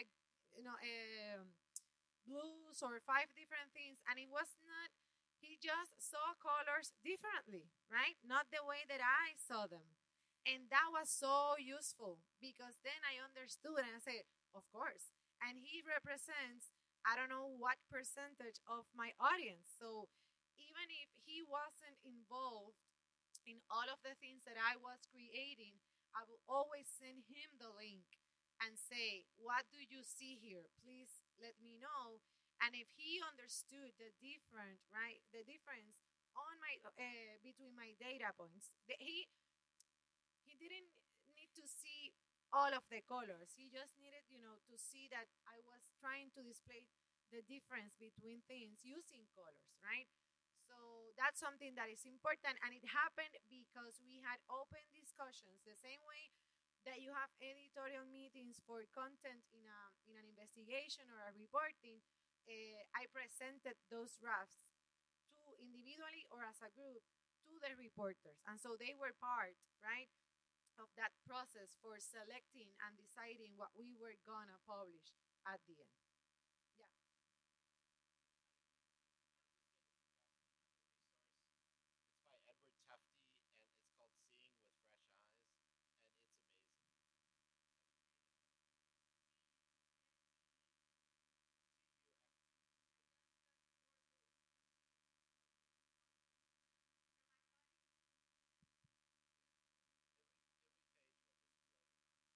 blues or 5 different things. And it was not, he just saw colors differently, right? Not the way that I saw them. And that was so useful because then I understood and I said, of course. And he represents, I don't know what percentage of my audience. So even if he wasn't involved in all of the things that I was creating, I will always send him the link and say, what do you see here? Please let me know. And if he understood the difference on my between my data points, he didn't need to see all of the colors. He just needed, to see that I was trying to display the difference between things using colors, right? So that's something that is important, and it happened because we had open discussions the same way that you have editorial meetings for content in an investigation or a reporting. I presented those drafts to individually or as a group to the reporters, and so they were part, right, of that process for selecting and deciding what we were gonna publish at the end. Yeah. It's by Edward Tufte, and it's called Seeing with Fresh Eyes, and it's amazing. Every page was a split.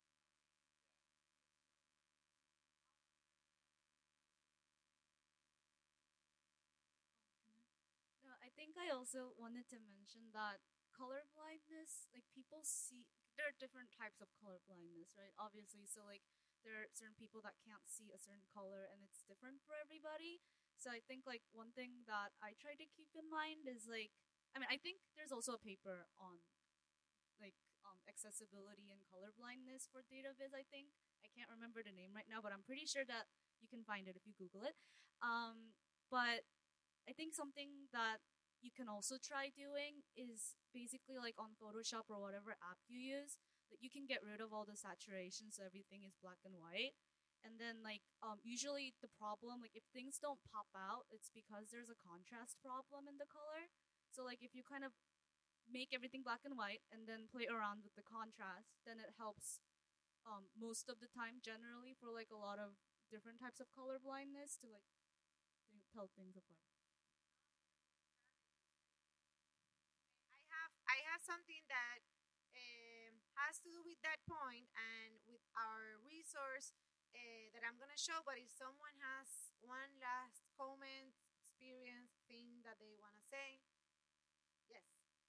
No, I think I also wanted to mention that color blindness, like people see, there are different types of color blindness, right? Obviously, so like there are certain people that can't see a certain color and it's different for everybody. So I think like one thing that I try to keep in mind is like, I mean, I think there's also a paper on like accessibility and color blindness for data viz. I think I can't remember the name right now, but I'm pretty sure that you can find it if you Google it. But I think something that you can also try doing is basically like on Photoshop or whatever app you use, that you can get rid of all the saturation so everything is black and white. And then like usually the problem, like if things don't pop out, it's because there's a contrast problem in the color. So like if you kind of make everything black and white and then play around with the contrast, then it helps most of the time generally for like a lot of different types of color blindness to like tell things apart. I have something that has to do with that point and with our resource that I'm gonna show. But if someone has one last comment, experience, thing that they wanna say, yes.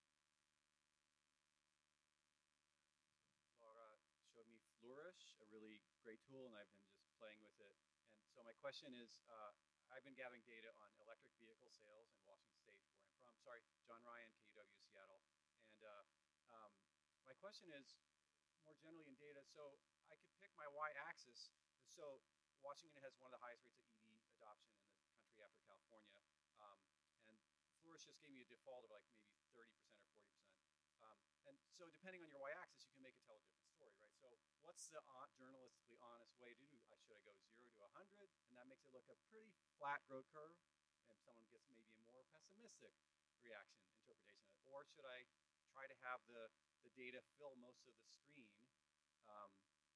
Laura showed me Flourish, a really great tool, and I've been just playing with it. And so my question is, I've been gathering data on electric vehicle sales in Washington State, where I'm from. Sorry, John Ryan, KUW, Seattle. And um, my question is, more generally in data, so I could pick my y-axis. So Washington has one of the highest rates of EV adoption in the country after California. Um, and Flourish just gave me a default of like maybe 30% or 40%. And so depending on your y-axis, you can make it tell a different story, right? So what's the journalistically honest way to do? Should I go 0 to 100? And that makes it look a pretty flat growth curve. And someone gets maybe a more pessimistic reaction, interpretation of it. Or should I try to have the data fill most of the screen? Um,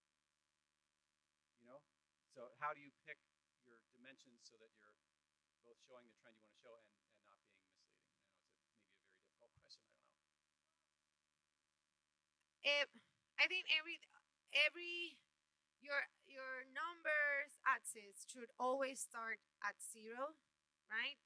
you know? So how do you pick your dimensions so that you're both showing the trend you want to show and not being misleading? I know it's maybe a very difficult question. I don't know. I think every your numbers axis should always start at 0, right?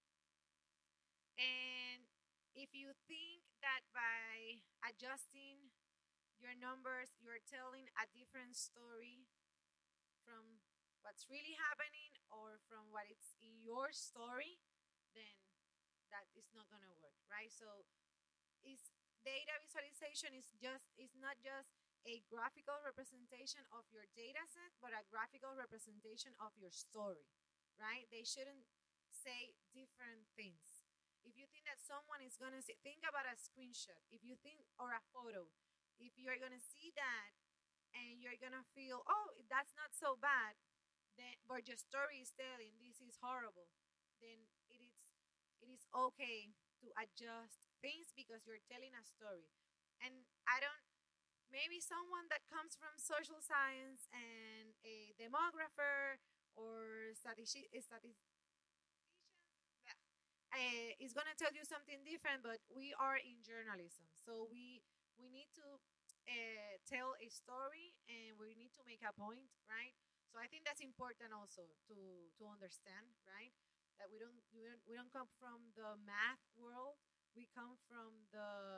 And if you think that by adjusting your numbers, you're telling a different story from what's really happening or from what it's in your story, then that is not going to work, right? So is data visualization is not just a graphical representation of your data set, but a graphical representation of your story, right? They shouldn't say different things. If you think that someone is going to see, think about a screenshot. If you think, or a photo, if you're going to see that and you're going to feel, oh, that's not so bad, then, but your story is telling this is horrible, then it is okay to adjust things because you're telling a story. And I don't, maybe someone that comes from social science and a demographer or is going to tell you something different, but we are in journalism. So we need to tell a story and we need to make a point, right? So I think that's important also to understand, right? That we don't come from the math world. We come from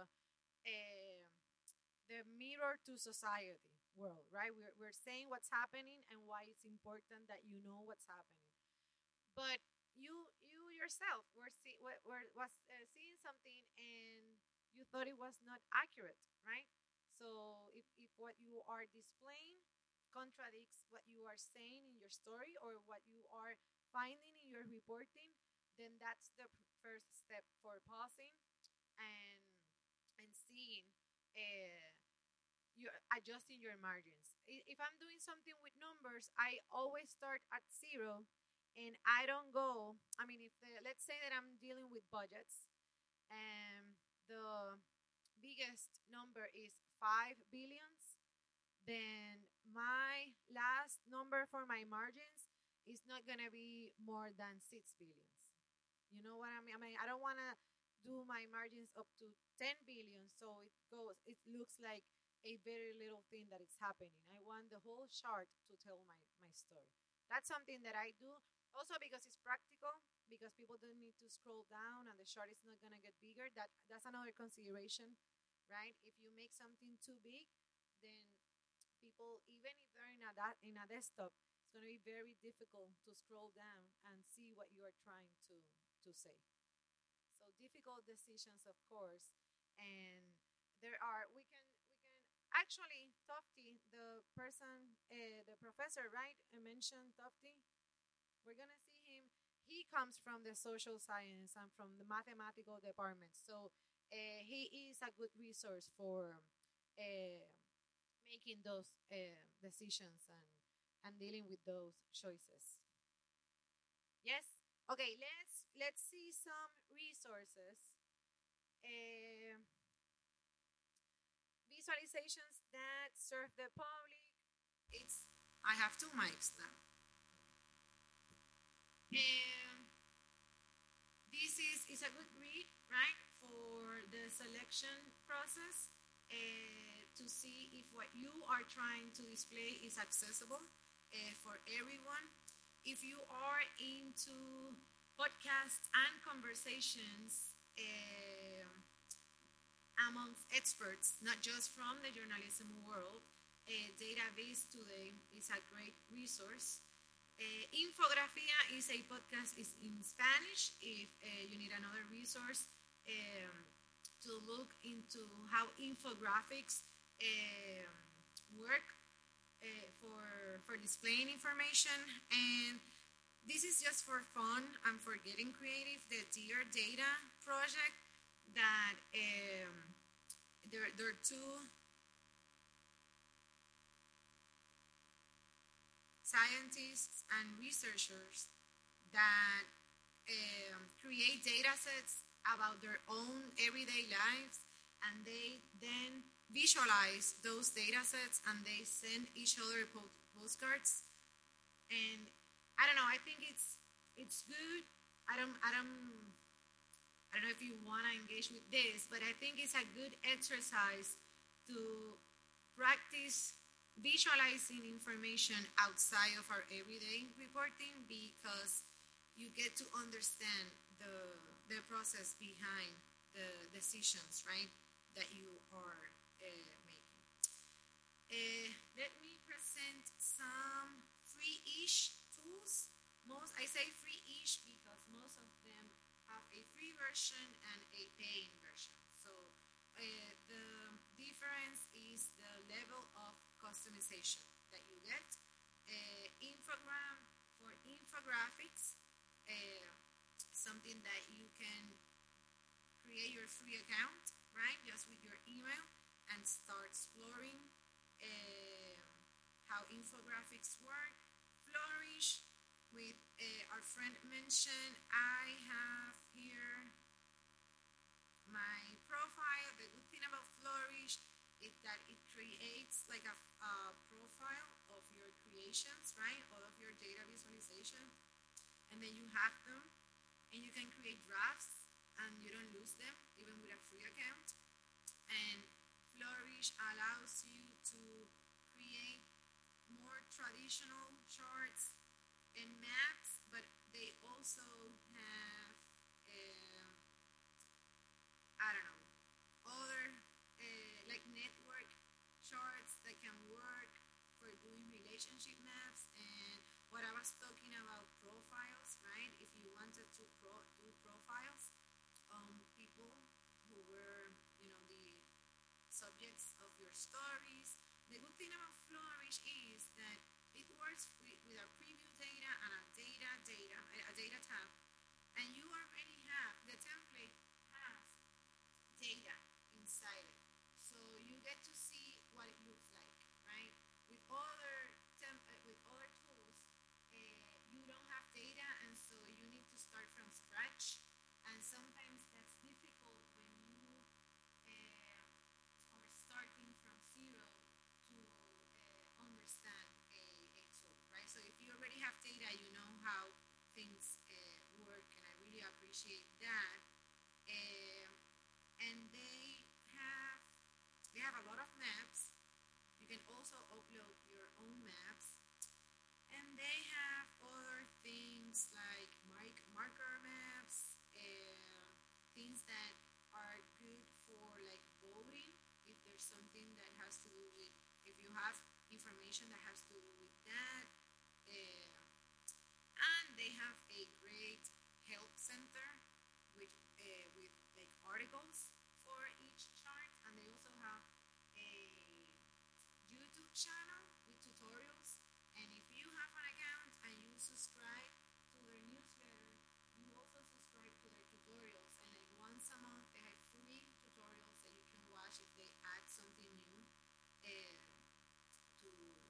the mirror to society world, right? We're saying what's happening and why it's important that you know what's happening. But you yourself was seeing something and you thought it was not accurate, right? So if what you are displaying contradicts what you are saying in your story or what you are finding in your reporting, then that's the first step for pausing and seeing you adjusting your margins. If I'm doing something with numbers, I always start at 0 and I don't go. I mean, let's say that I'm dealing with budgets and the biggest number is 5 billions, then my last number for my margins is not going to be more than 6 billions. You know what I mean? I mean, I don't want to do my margins up to 10 billion so it looks like a very little thing that is happening. I want the whole chart to tell my story. That's something that I do also because it's practical, because people don't need to scroll down and the chart is not going to get bigger. That's another consideration, right? If you make something too big, then people, even if they're in a desktop, it's going to be very difficult to scroll down and see what you are trying to say. So difficult decisions, of course, and we can actually Tofty, the person, the professor, right? I mentioned Tofty. We're gonna see him. He comes from the social science and from the mathematical department, so he is a good resource for uh, making those decisions and dealing with those choices. Yes. Okay. Let's see some resources. Uh, Visualizations that serve the public. It's I have two mics now. Um, this is a good read, right, for the selection process to see if what you are trying to display is accessible for everyone. If you are into podcasts and conversations amongst experts, not just from the journalism world, Database Today is a great resource. Infografía is a podcast is in Spanish. If you need another resource to look into how infographics work for displaying information, and this is just for fun and for getting creative. The Dear Data project that there are two scientists and researchers that create data sets about their own everyday lives, and they then visualize those data sets and they send each other postcards. And I don't know, I think it's good. I don't know if you want to engage with this, but I think it's a good exercise to practice visualizing information outside of our everyday reporting because you get to understand the process behind the decisions, right, that you are making. Let me present some free-ish tools. I say free-ish because most of them have a free version and a paying version. So the difference is the level of customization that you get. Infogram for infographics, something that you can create your free account, right, just with your email and start exploring how infographics work. Flourish, with our friend mentioned, I have here my profile. The good thing about Flourish is that it creates like a profile of your creations, right? All of your data visualization. And then you have them, and you can create drafts, and you don't lose them, even with a free account. And Flourish allows you to create more traditional charts and maps, but they also have I don't know, other like network charts that can work for doing relationship maps. And what I was talking about profiles, right? If you wanted to do profiles on people who were, the subjects of your stories, the good thing about Flourish is that it works with a preview data and a data tab, and you already have the template has data inside it, so you get to see what it looks like, right? With other tools, you don't have data, and so you need to start from scratch, and sometimes that's difficult when you are starting from zero to understand a tool, right? So if you already have data, you know how things work, and I really appreciate that. And they have a lot of maps. You can also upload your own maps, and they have other things like marker maps, things that are good for like voting. If there's something that has to do with, if you have information that has to do with that, and they have a great help center with like articles for each chart, and they also have a YouTube channel with tutorials. And if you have an account and you subscribe to their newsletter, you also subscribe to their tutorials. And like once a month, they have free tutorials that you can watch if they add something new to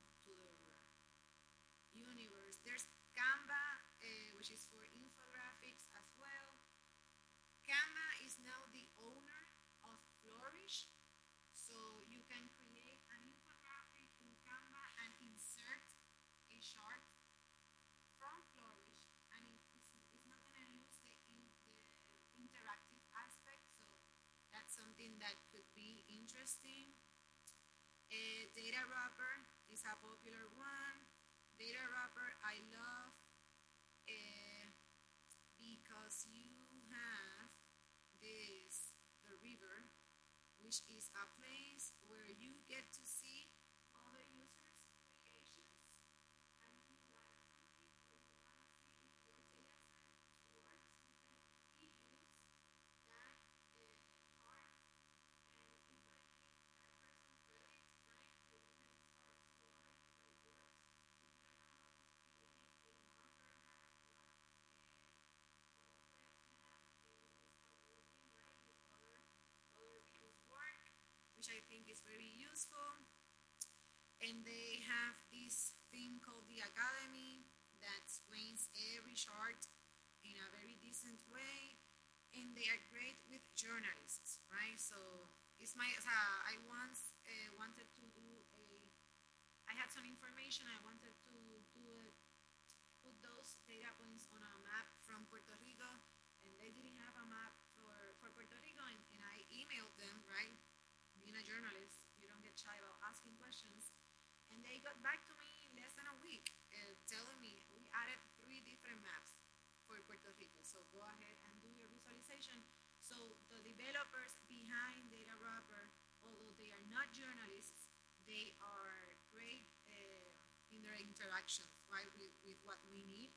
the universe. There's Canva, which is for infographics as well. Canva is now the owner of Flourish, so you can create an infographic in Canva and insert a chart from Flourish, and it's not going to lose the interactive aspect, so that's something that could be interesting. Data Wrapper is a popular one. Data Wrapper I love because you have the river, which is a place where you get to see other users' creations, and you like something where you want to see if your data set works, you can reuse that part, and if you want to keep that person credit, right, so you can start exploring how it works. You can also create a marker map which I think is very useful. And they have this thing called the Academy that explains every chart in a very decent way, and they are great with journalists, right? So it's I once wanted to do I had some information, I wanted to put those data points on a map from Puerto Rico, and they didn't have a map for Puerto Rico, and I emailed them, right? Being a journalist, you don't get shy about asking questions. And they got back to me in less than a week, telling me we added 3 different maps for Puerto Rico. So go ahead and do your visualization. So the developers behind Data Wrapper, although they are not journalists, they are great in their interactions, right, with what we need.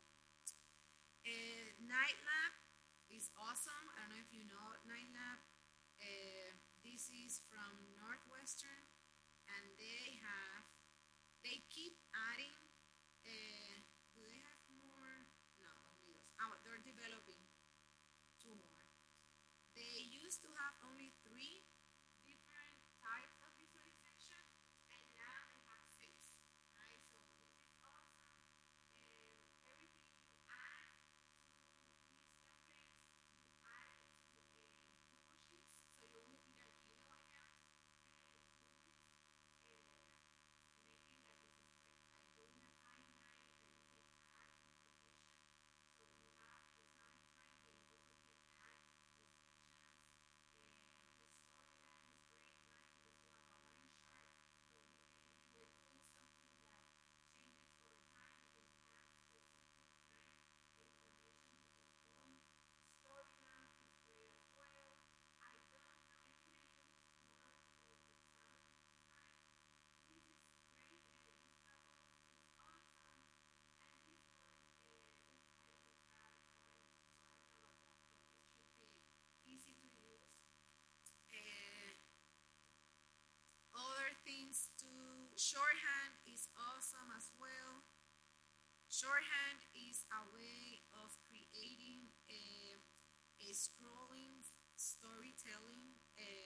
NightLab is awesome. I don't know if you know NightLab. This is from Northwestern, and they keep adding. Do they have more? No, only those. Oh, they're developing 2 more. They used to have only 3 different types of visualization, and now they have 6. Right, so this is awesome. Everything you add to these templates, you add it to a Google Sheets, so you will either email account making that this is great. Like doing a timeline, where you can add information. So when you have the time frame, then you also can add the sections. The storyline is great, right? Because you have a line chart. So you can, if you were doing something that changes over time, you can add specific, right, the information to the form. Storyline is great as well. I don't know, I think I use more for the sound design. This is great, this couple is awesome, and this one I don't have so I don't know about that, but it should be easy to use. Other things too, shorthand is awesome as well. Shorthand is a way of creating a scrolling storytelling.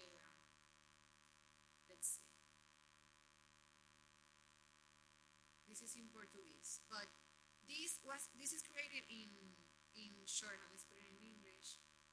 Let's see. This is in Portuguese, but this is created in shorthand. Let's put it in English.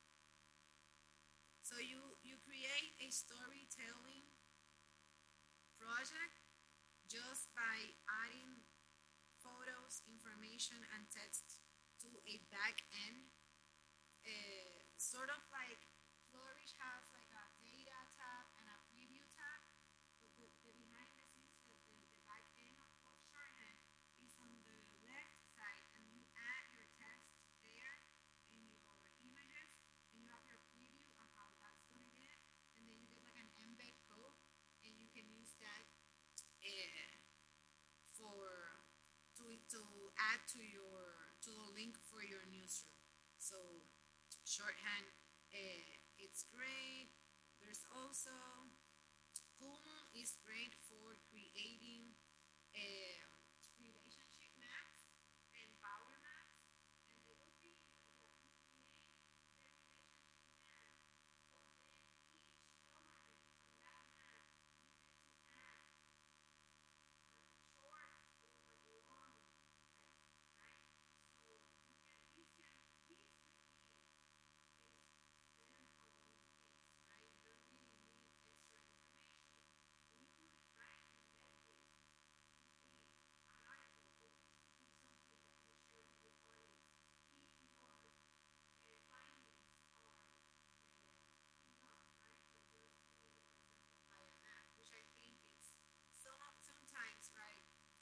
So you create a storytelling project just by adding photos, information, and text to a back end. Sort of like Flourish has like a data tab and a preview tab. So the behind the scenes, the back end of shorthand is on the left side, and you add your text there and your images, and you have your preview on how that's going to get, and then you get like an embed code, and you can use that to add to the link for your newsroom. So shorthand, it's great. There's also Kumu is great for creating relationship maps and power maps, and they will be able to create the relationship map. So then each element on that map you get to add short or long text, right? So this can easily be standalone things, right? You don't really need extra information. You could write embed this to be an article, or this to be something that you're sharing with audience. If your findings are enough, right? But just doing, for example, by a map, which I think is sometimes, right?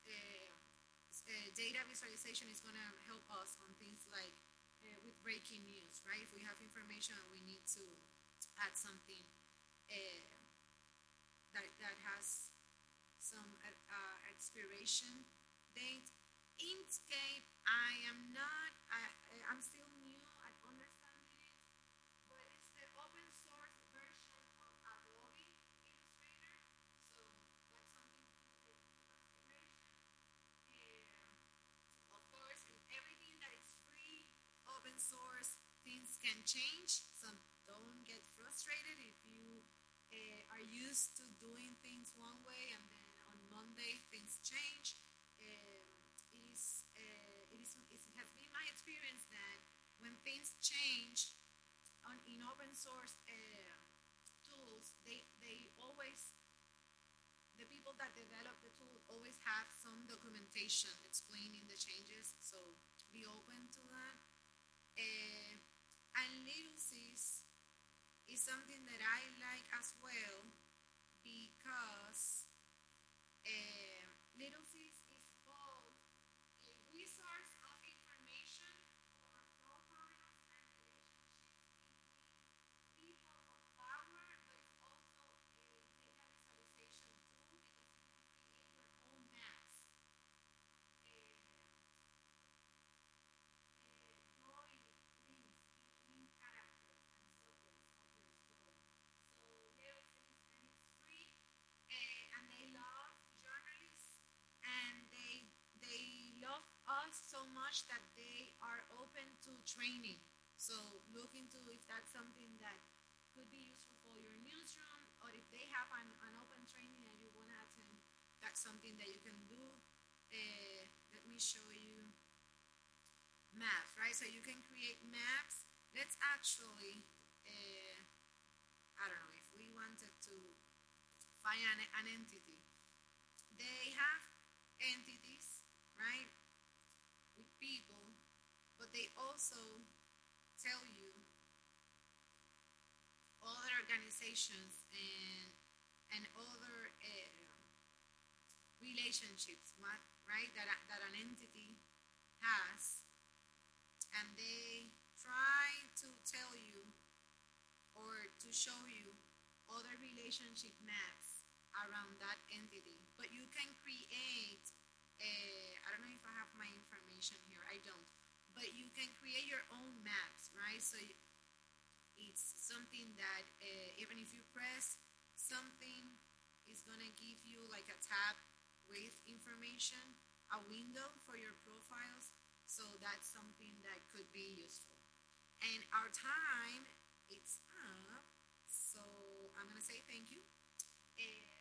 Data visualization is going to help us on things like with breaking news, right? If we have information and we need to add something that has some expiration date. Inkscape, I'm still new at understanding it, but it's the open source version of Adobe Illustrator. So that's something to do with configuration. Of course, everything that is free, open source, things can change. So don't get frustrated if you are used to doing things one way and then on Monday things change. It has been my experience that when things change in open source tools, they always, the people that develop the tool always have some documentation explaining the changes, so be open to that. And Little Sis is something that I like as well, because Little Sis is both a resource of information for profiles and relationships between people of power, but it's also a data visualization tool because you can create your own maps. Drawing links between characters and subjects of your story. So there it is, and it's free, and they love journalists, and they love us so much that they are open to training. So look into if that's something that could be useful for your newsroom, or if they have an open training and you want to attend, that's something that you can do. Let me show you maps, right? So you can create maps. Let's actually, I don't know, if we wanted to find an entity. They have entities, right, with people, but they also tell you other organizations and other relationships, right, that an entity has, and they try to tell you or to show you other relationship maps around that entity. But you can create, I don't know if I have my information here, I don't, but you can create your own maps, right? So it's something that even if you press something, it's going to give you like a tab with information, a window for your profiles. So that's something that could be useful. And our time, it's up. So I'm going to say thank you.